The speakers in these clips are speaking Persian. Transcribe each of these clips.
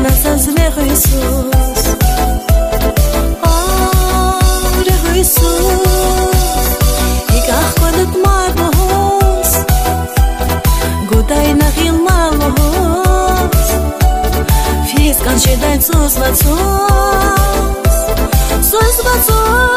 نساز لغيسوس لغيسوس يقاخ قدت ماربهوس قداي نغيل مالهوس فيس كان شداين سوس باتسوس سوس باتسوس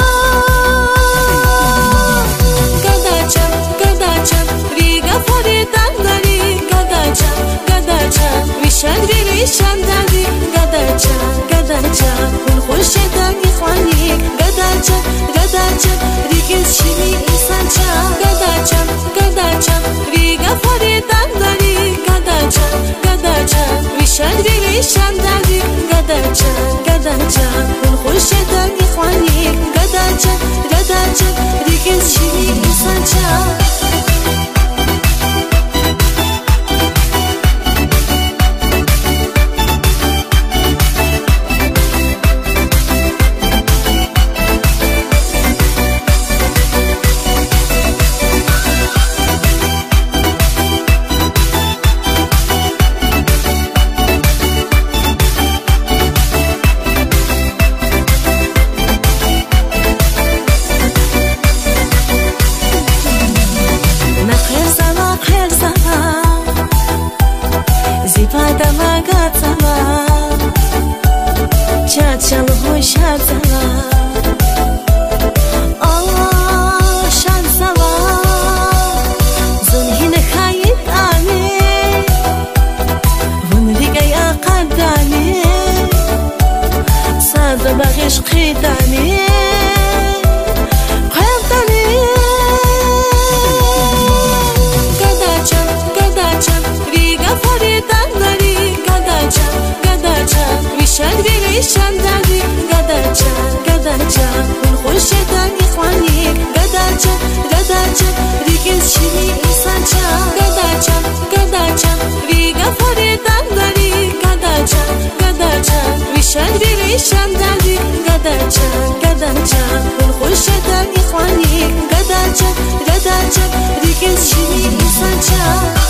شندادي قداچا قداچا والخوشتك إخواني قداچا قداچا ريكز شمي إنسانچا قداچا قداچا ريقا فريدان داري قداچا قداچا وشندري شندادي قداچا قداچا والخوشتك إخواني قداچا قداچا ريكز شمي إنسانچا شال هوي شال سوا شال سوا زن هنا خايف عني ونريق يا قداني صاد بغيش قيداني قيداني قداچا قداچا ريقا فريدان داري قداچا قداچا وشندري شندادي قداچا قداچا والخوشتك إخواني قداچا قداچا ريكز شمي إنسانچا قداچا قداچا ريقا فريدان داري قداچا قداچا وشندري شندادي قداچا قداچا والخوشتك إخواني قداچا قداچا ريكز شمي إنسانچا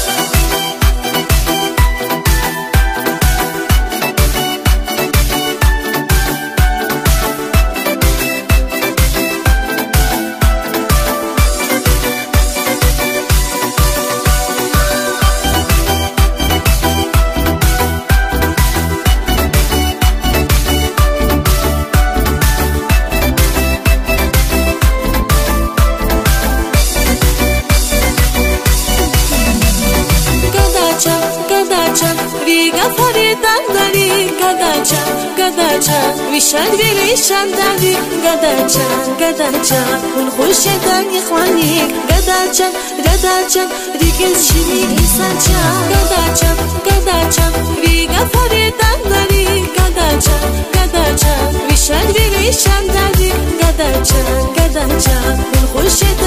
ريقا فريدان داري قداچا قداچا وشندري شندادي قداچا قداچا والخوشتك إخواني قداچا قداچا ريكز شمي إنسانچا قداچا قداچا ريقا فريدان داري قداچا قداچا وشندري شندادي قداچا قداچا والخوشتك